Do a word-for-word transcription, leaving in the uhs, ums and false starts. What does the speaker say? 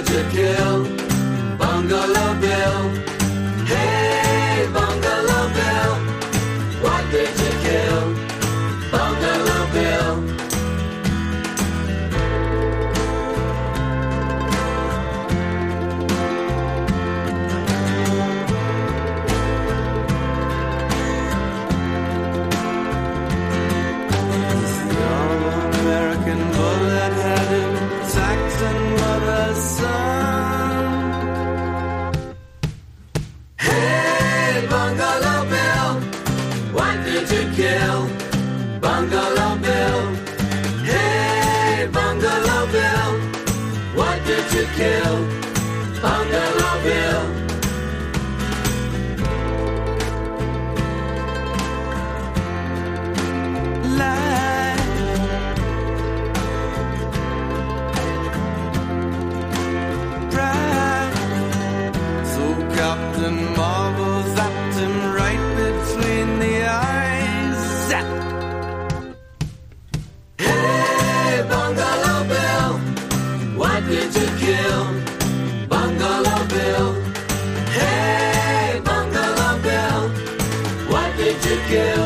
did you kill Bungalow Bill? Hey, Bungalow Bill, what did you kill Bungalow Bill? Kill Bungalow Bill. Hey, Bungalow Bill, what did you kill Bungalow Bill? Lie. Right. So Captain Marvel zapped him right between the eyes. Did you kill Bungalow Bill? Hey, Bungalow Bill, what did you kill